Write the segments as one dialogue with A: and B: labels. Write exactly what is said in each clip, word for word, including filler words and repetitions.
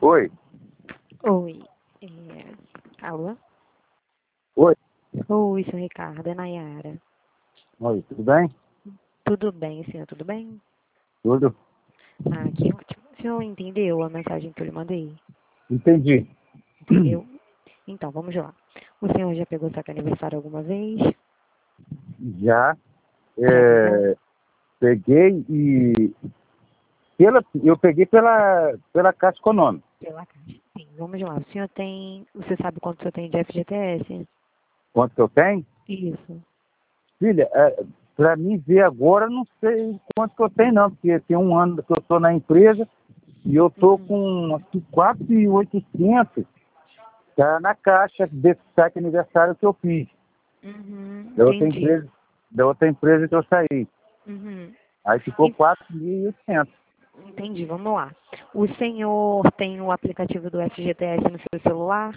A: Oi.
B: Oi. É... Alô?
A: Oi.
B: Oi, seu Ricardo, é Nayara.
A: Oi, tudo bem?
B: Tudo bem, senhor, tudo bem?
A: Tudo.
B: Ah, que ótimo. O senhor entendeu a mensagem que eu lhe mandei?
A: Entendi.
B: Entendeu? Então, vamos lá. O senhor já pegou saque aniversário alguma vez?
A: Já,
B: Já pegou?
A: é, peguei e pela, eu peguei pela, pela Caixa Econômica.
B: Pela caixa. Sim, vamos lá. O senhor tem... Você sabe quanto o senhor tem de F G T S?
A: Quanto que eu tenho?
B: Isso.
A: Filha, é, para mim ver agora, eu não sei quanto que eu tenho não, porque tem um ano que eu estou na empresa e eu estou
B: Uhum.
A: com acho que quatro mil e oitocentos tá na caixa desse saque aniversário que eu fiz.
B: Uhum,
A: Da outra
B: entendi.
A: empresa, da outra empresa que eu saí.
B: Uhum.
A: Aí ficou quatro mil e oitocentos.
B: Entendi, vamos lá. O senhor tem o aplicativo do F G T S no seu celular?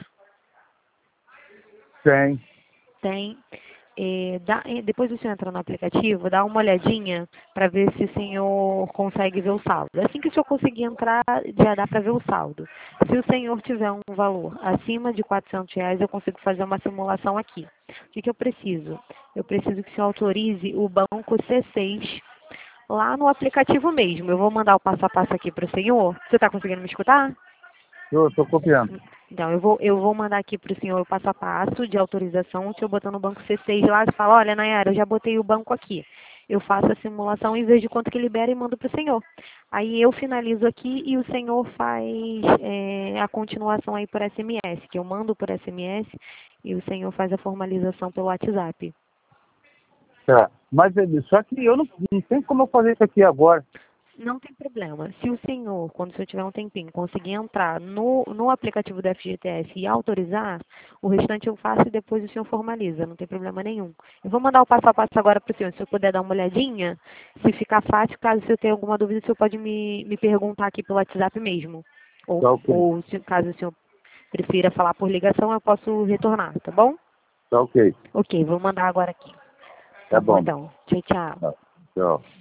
A: Tem.
B: Tem. É, dá- é, depois o senhor entra no aplicativo, dá uma olhadinha para ver se o senhor consegue ver o saldo. Assim que o senhor conseguir entrar, já dá para ver o saldo. Se o senhor tiver um valor acima de quatrocentos reais, eu consigo fazer uma simulação aqui. O que, que eu preciso? Eu preciso que o senhor autorize o banco C seis lá no aplicativo mesmo. Eu vou mandar o passo a passo aqui para o senhor. Você está conseguindo me escutar?
A: Eu estou copiando.
B: Então, eu vou, eu vou mandar aqui para o senhor o passo a passo de autorização. O senhor botando no banco C seis lá, você fala, olha, Nayara, eu já botei o banco aqui. Eu faço a simulação e vejo quanto que libera e mando para o senhor. Aí eu finalizo aqui e o senhor faz é, a continuação aí por S M S, que eu mando por S M S e o senhor faz a formalização pelo WhatsApp.
A: Tá. Mas ele- só que eu não, não tem como eu fazer isso aqui agora.
B: Não tem problema. Se o senhor, quando o senhor tiver um tempinho, conseguir entrar no, no aplicativo do F G T S e autorizar, o restante eu faço e depois o senhor formaliza, não tem problema nenhum. Eu vou mandar o passo a passo agora para o senhor, se o senhor puder dar uma olhadinha, se ficar fácil, caso o senhor tenha alguma dúvida, o senhor pode me, me perguntar aqui pelo WhatsApp mesmo. Ou,
A: Tá ok.
B: ou se, caso o senhor prefira falar por ligação, eu posso retornar, tá bom?
A: Tá ok.
B: Ok, vou mandar agora aqui.
A: Tá
B: Tá bom
A: bom.
B: então. Tchau, tchau.
A: Tá. Tchau.